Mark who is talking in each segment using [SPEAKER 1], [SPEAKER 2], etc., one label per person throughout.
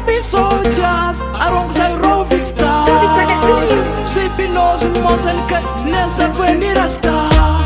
[SPEAKER 1] be soldiers alongside Roving Star. Sipping those months and kindness of any rasta.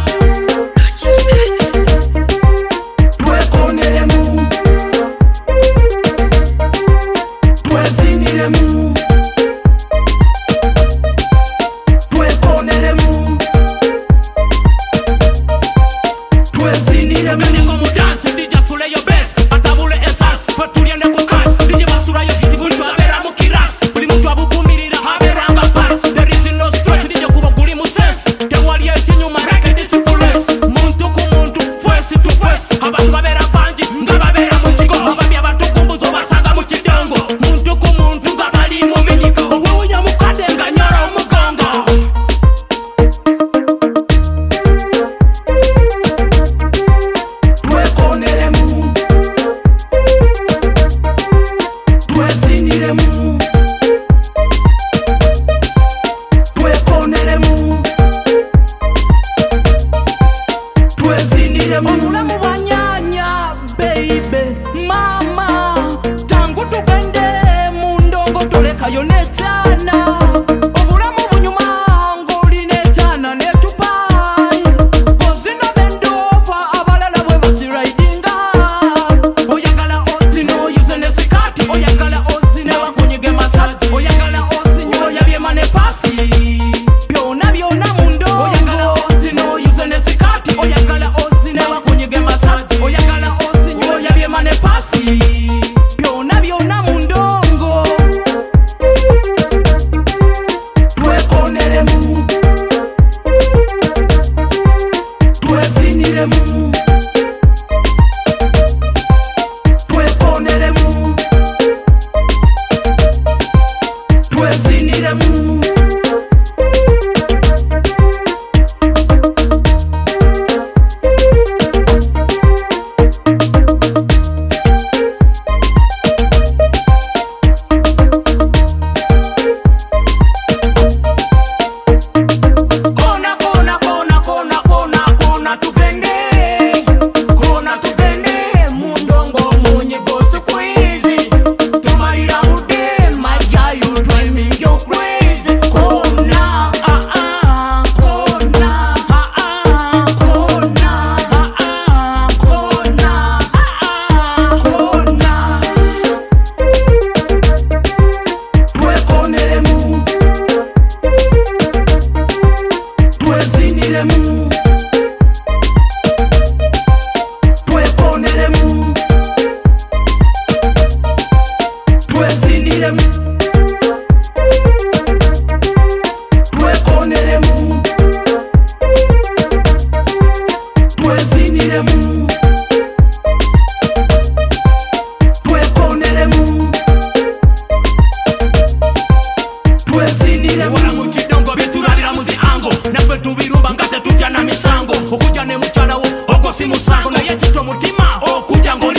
[SPEAKER 1] Omulamu banyanya baby mama tangu tugende mu ndongo tolekayo nekyana. Obulamu bunyuma ng'oli nekyana netupai ozino bendova abalala bwe basiraidinga. Oyagala ozino yuze ne sikati, oyagala ozino bakunyige masaji, oyagala ozinyo yabyema ne pasi byona byona mu ndongo. Oyagala ozino yuze ne sikati, oyagala oyagala ozinyo yabyema ne pasi byona byona mu ndongo. Twekoneremu, tweziniremu, twekoneremu, tweziniremu. Okujja ne mukyala wo ogwo si musango naye kitto mutima okujja ng'oli